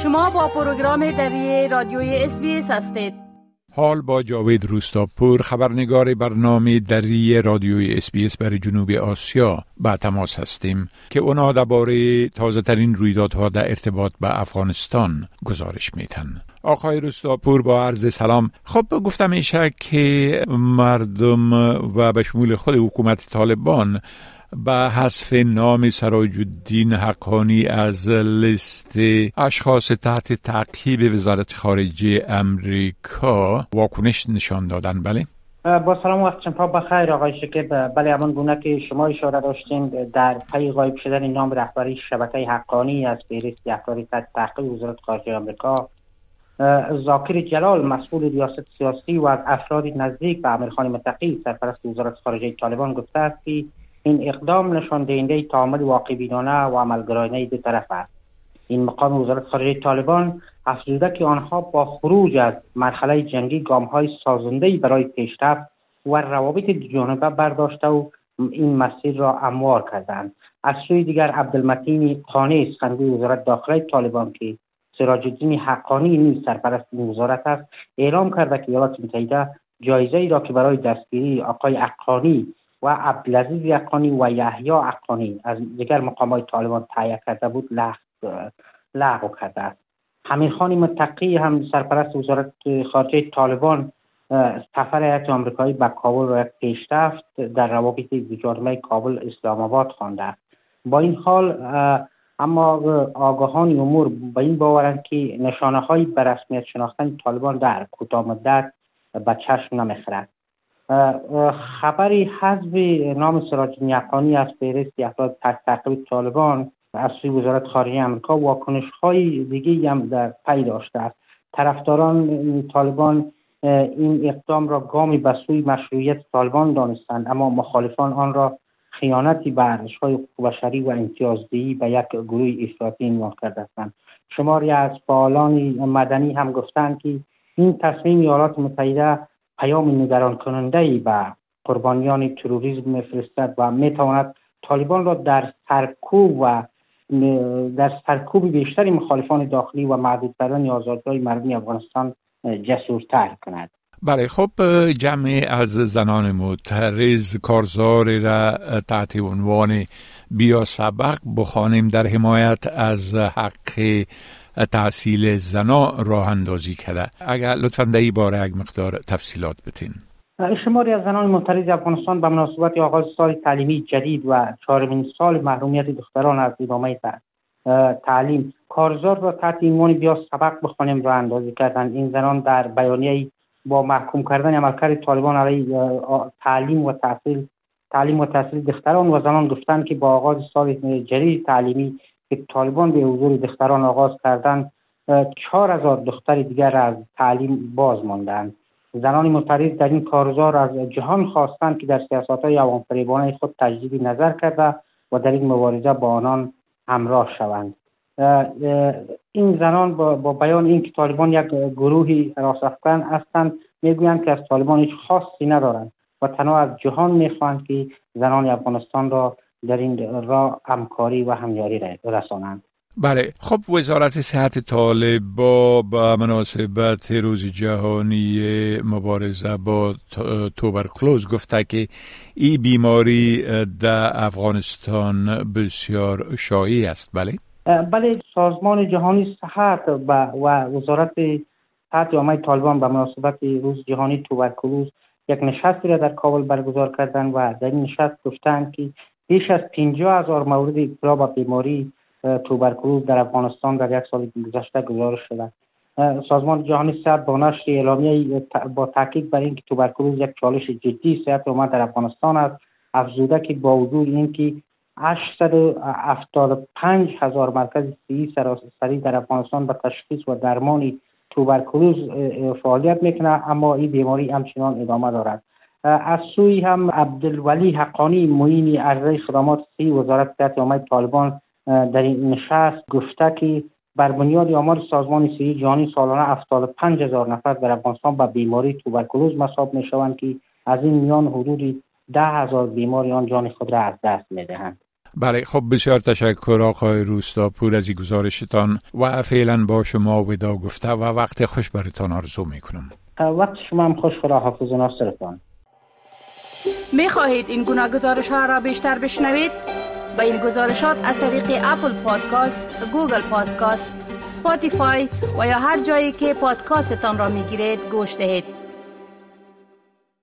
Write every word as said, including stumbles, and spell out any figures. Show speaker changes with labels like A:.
A: شما با پروگرام دری رادیوی اس بی اس هستید.
B: حال با جاوید روستاپور، خبرنگار برنامه دری رادیوی اس بی اس برای جنوب آسیا با تماس هستیم که اونا درباره تازه ترین رویدادها در ارتباط به افغانستان گزارش میتن. آقای روستاپور با عرض سلام. خب گفتم ایشه که مردم و به شمول خود حکومت طالبان با حذف نام سراج الدین حقانی از لیست اشخاص تحت تعقیب وزارت خارجه امریکا واکنش نشان دادن. بله
C: با سلام، وقت شما بخیر آقای شکیب. بله همان گونه که شما اشاره داشتین، در پی غایب شدن نام رهبری شبکه حقانی از فهرست افراد تحت تعقیب وزارت خارجه آمریکا، ذاکر جلال مسئول ریاست سیاسی و از افراد نزدیک به امیرخان متقی سرپرست وزارت خارجه طالبان گفته است که این اقدام نشان دهنده تعامل واقع بینانه و عملگرایانه دو طرف است. این مقام وزارت خارجه طالبان افزوده که آنها با خروج از مرحله جنگی گام‌های سازنده‌ای برای پیشرفت و روابط دوجانبه برداشته و این مسیر را هموار کردند. از سوی دیگر عبدالمتین قانی سخنگوی وزارت داخله طالبان که سراج الدین حقانی نیز سرپرست این وزارت است، اعلام کرده که ایالات متحده جایزه‌ای را که برای دستگیری آقای حقانی و عبدالعزیز حقانی و یحیی حقانی از دیگر مقامات طالبان تهیه کرده بود لغو کرده است. امیرخان متقی هم سرپرست وزارت خارجه طالبان سفر هیئت آمریکایی به کابل را پیشرفت در روابط دوجانبه کابل اسلام آباد خوانده است. با این حال اما آگاهان امور به این باورند که نشانه‌هایی به رسمیت شناختن طالبان در کوتاه مدت به چشم نمی‌خورد. خبری حذف نام سراج الدین حقانی از فهرست افراد تحت تعقیب طالبان از سوی وزارت خارجه آمریکا واکنش‌های دیگری هم در پی داشته است. طرفداران طالبان این اقدام را گامی به سوی مشروعیت طالبان دانستند، اما مخالفان آن را خیانتی به ارزش‌های حقوق بشری و امتیازدهی به یک گروه افراطی عنوان کرده هستند. شماری از فعالان مدنی هم گفتند که این تصمیم ایالات متحده پیام نگران کننده‌ای به قربانیان تروریسم می‌فرستد و می‌تواند طالبان را در سرکوب و در سرکوب بیشتری مخالفان داخلی و محدود کردن آزادی‌های مردمی افغانستان جسورتر کند.
B: بله، خب جمع از زنان معترض کارزار را تحت عنوان بیا سبق بخوانیم در حمایت از حق تحصیل زنا راه اندازی کرده. اگر لطفاً در این باره یک مقدار تفصیلات بتین.
C: شماری از زنان معترض افغانستان به مناسبت آغاز سال تعلیمی جدید و چهارمین سال محرومیت دختران از ادامه تعلیم کارزار را تحت عنوان بیا سبق بخوانیم راه اندازی کردند. این زنان در بیانیه‌ای با محکوم کردن عملکرد طالبان علیه تعلیم و تحصیل تعلیم و تحصیل دختران و زنان گفتند که با آغاز سال جدید تعلیمی که طالبان به حضور دختران آغاز کردند، چهار هزار دختر دیگر از تعلیم باز ماندند. زنان معترض در این کارزار از جهان خواستند که در سیاست‌های عوام‌فریبانه خود تجدید نظر کرده و در این مبارزه با آنان همراه شوند. این زنان با, با بیان اینکه طالبان یک گروهی راسخ‌افکن هستند میگویند که از طالبان هیچ خاصی ندارند و تنها از جهان میخواهند که زنان افغانستان را در این راه همکاری و همیاری رسانند.
B: بله، خب وزارت صحت طالب با به مناسبت روز جهانی مبارزه با توبرکلوز گفته که این بیماری در افغانستان بسیار شایع است. بله
C: بله، سازمان جهانی صحت و وزارت صحت عامه طالبان به مناسبت روز جهانی توبرکلوز یک نشستی را در کابل برگزار کردند و در این نشست گفتند که بیش از پنجاه هزار مورد ابتلا به بیماری توبرکلوز در افغانستان در یک سال گذشته گزارش شده. سازمان جهانی صحت با نشر اعلامیه با تاکید بر اینکه توبرکلوز یک چالش جدی صحت عامه در افغانستان است، افزوده که با وجود اینکه هشتصد و هفتاد و پنج هزار مرکز صحی سراسری در افغانستان به تشخیص و درمان توبرکلوز فعالیت میکنه، اما این بیماری همچنان ادامه دارد. از سوی هم عبدالولی حقانی معین ارزی خدمات صحی وزارت صحت عامه طالبان در این نشست گفته که بر بنیاد آمار سازمان صحی جهانی سالانه هفتاد و پنج هزار نفر در افغانستان به بیماری توبرکلوز مصاب میشوند که از این میان حدود ده هزار بیماری آن جان خود را از دست میدهند.
B: بله، خب بسیار تشکر آقای روستاپور از این گزارشتان و فعلا با شما ودا گفته و وقت خوش براتان آرزو میکنم.
C: وقت شما هم خوش. خدا حافظ و ناصرتان.
A: می خواهید این گناه گزارش ها را بیشتر بشنوید؟ با این گزارشات از طریق اپل پادکاست، گوگل پادکاست، اسپاتیفای و یا هر جایی که پادکاستتان را می گیرید گوش دهید.